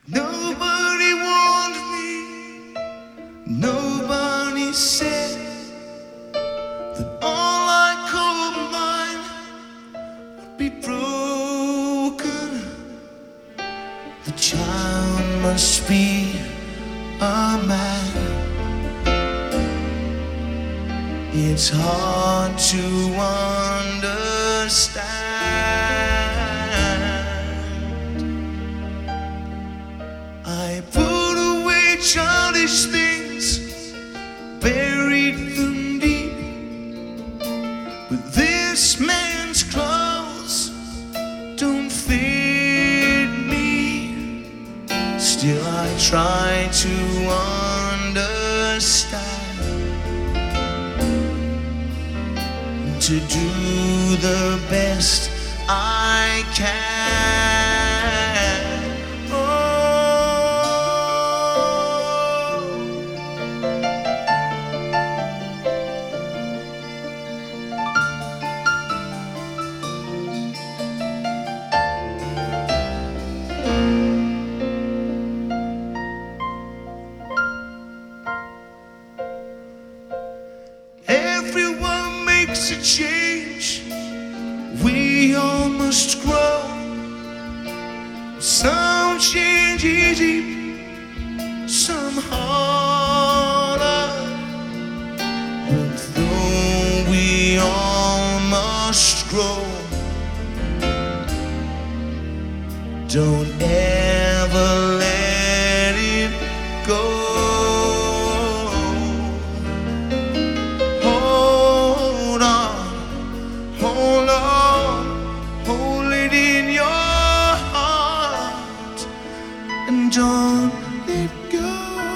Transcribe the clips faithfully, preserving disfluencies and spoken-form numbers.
Nobody warned me, nobody said that all I called mine would be broken. The child must be a man. It's hard to understand. I put away childish things, buried them deep, but this man's clothes don't fit me. Still I try to understand, to do the best I can. Everyone makes a change, we all must grow. Some change easy, some harder, but though we all must grow, don't ever let it go. And don't let go.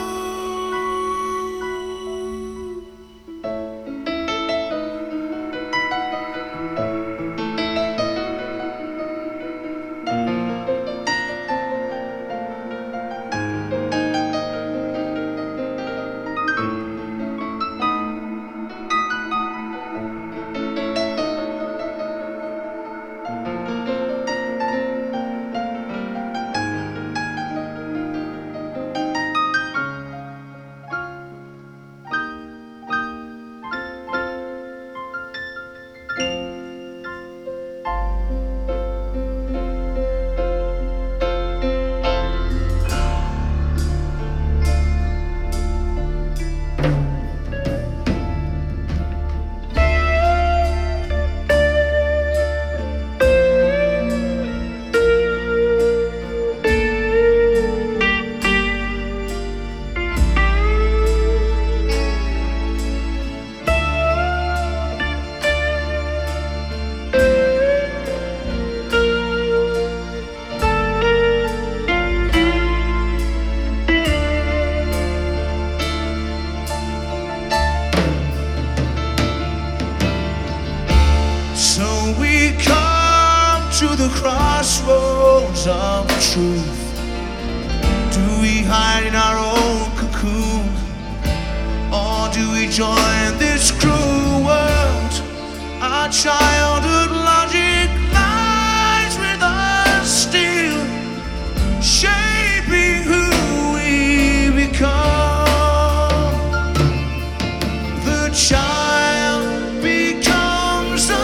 So we come to the crossroads of truth. Do we hide in our own cocoon, or do we join this cruel world? Our childhood logic lies with us still, shaping who we become. The child becomes a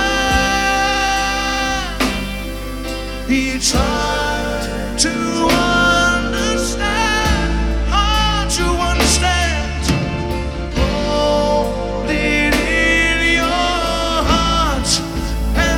man. It's hard to understand, hard to understand. Hold it in your heart and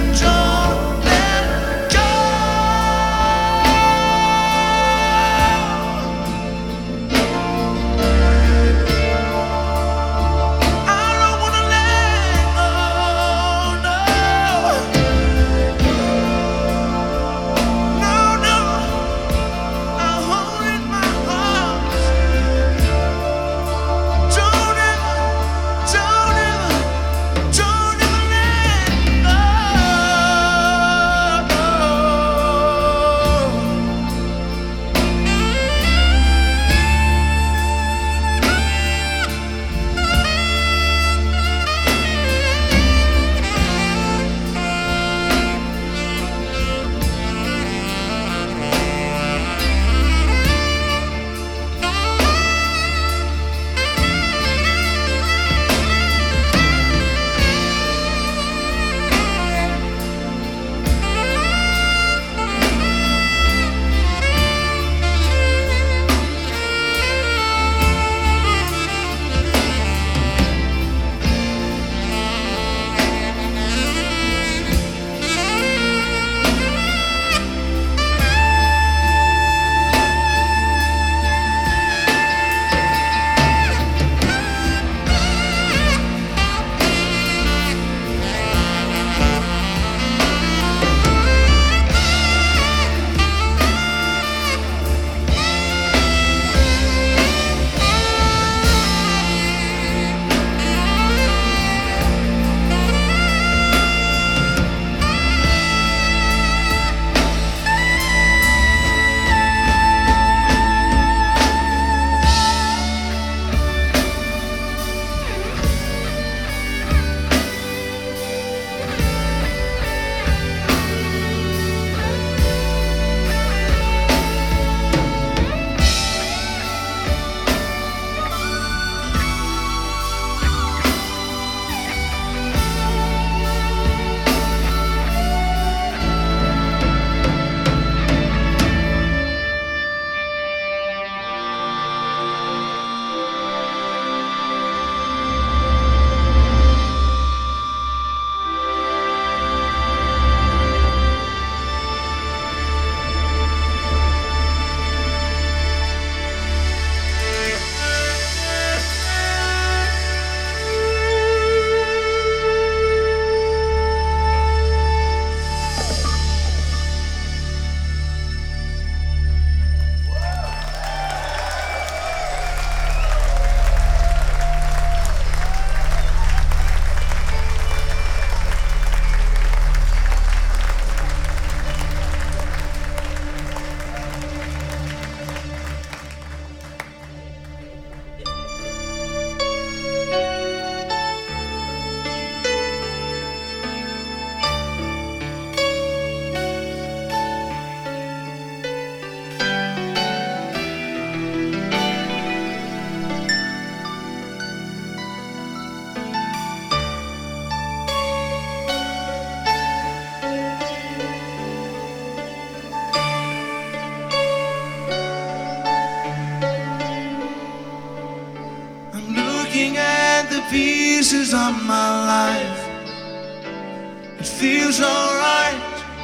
at the pieces of my life. It feels alright.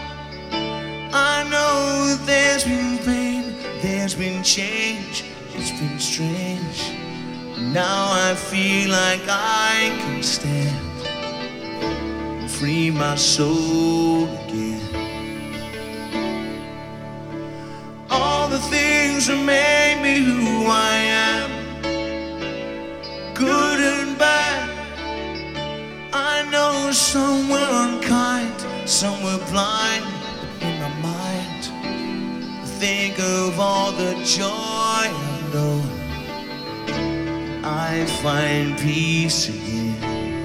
I know that there's been pain, there's been change, it's been strange. Now I feel like I can stand and free my soul again. All the things that made me who I am, good and bad. I know some were unkind, some were blind. In my mind, think of all the joy I know, I find peace again.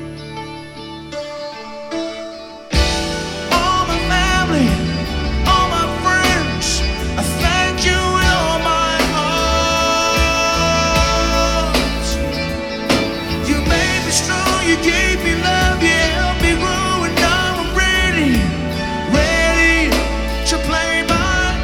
All my family, all my friends, I thank you with all my heart. You made me strong, you gave me love, you helped me grow, and now I'm ready, ready to play my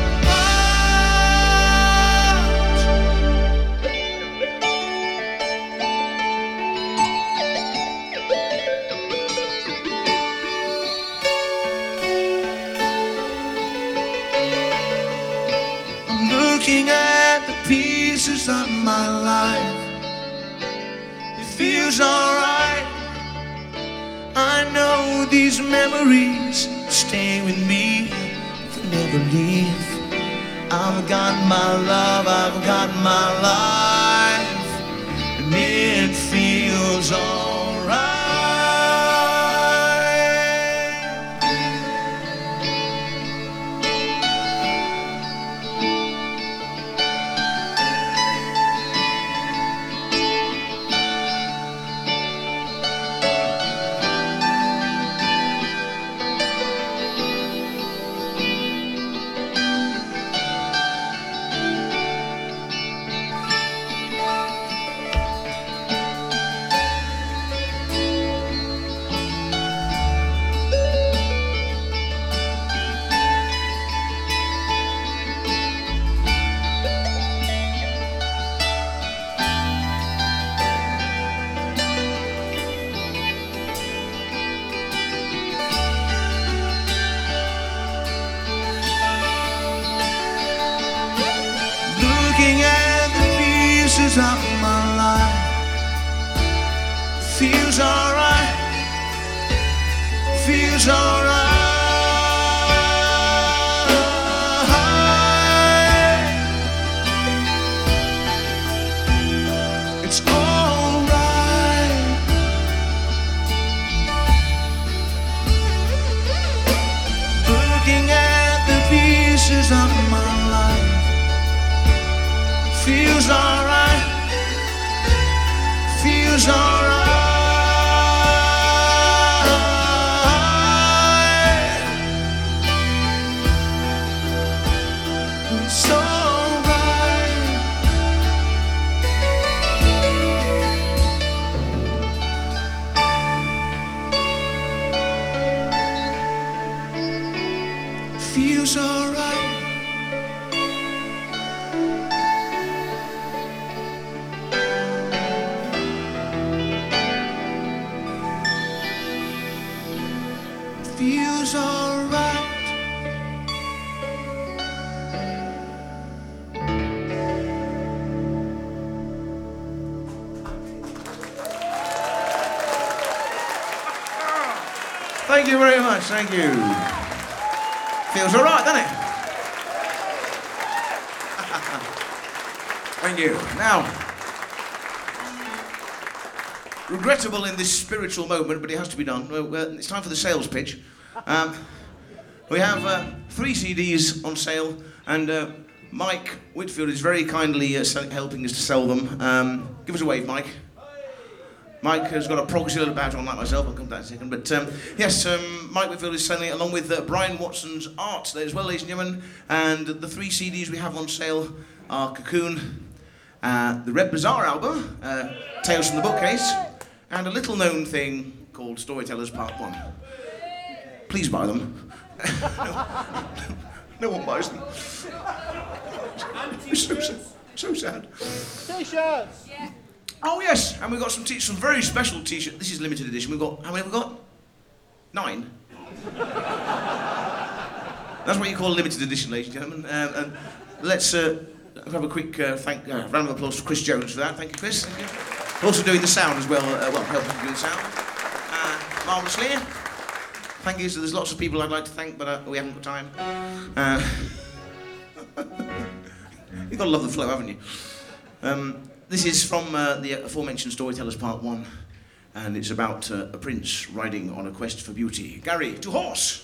looking at the pieces of my life. It feels alright. I know these memories stay with me, they'll never leave. I've got my love, I've got my life, and it feels alright. Looking at the pieces of my life, feels alright, feels alright. It's alright. Looking at the pieces of my life, feels alright, feels alright. It's alright. Feels alright. Feels alright. Thank you very much, thank you. Feels alright, doesn't it? Thank you. Now, regrettable in this spiritual moment, but it has to be done. Well, it's time for the sales pitch. Um, we have uh, three C Ds on sale, and uh, Mike Whitfield is very kindly uh, helping us to sell them. Um, give us a wave, Mike. Mike has got a proxy little badge on like myself, I'll come to that in a second. But um, yes, um, Mike Whitfield is selling it along with uh, Brian Watson's art there as well, ladies and gentlemen. And the three C Ds we have on sale are Cocoon, uh, the Red Bazaar album, uh, Tales from the Bookcase, and a little known thing called Storytellers Part One. Please buy them. no, no one buys them. So sad. So sad. T-shirts. Yeah. Oh yes, and we've got some t- some very special t-shirts. This is limited edition. We've got, how many have we got? Nine. That's what you call a limited edition, ladies and gentlemen. Um, and let's uh, have a quick uh, thank, uh, round of applause for Chris Jones for that. Thank you, Chris. Thank you. Also doing the sound as well. Uh, well, helping do the sound. Uh, marvellously. Thank you. So there's lots of people I'd like to thank, but uh, we haven't got time. Uh, you've got to love the flow, haven't you? Um, this is from uh, the aforementioned Storytellers Part One, and it's about uh, a prince riding on a quest for beauty. Gary, to horse!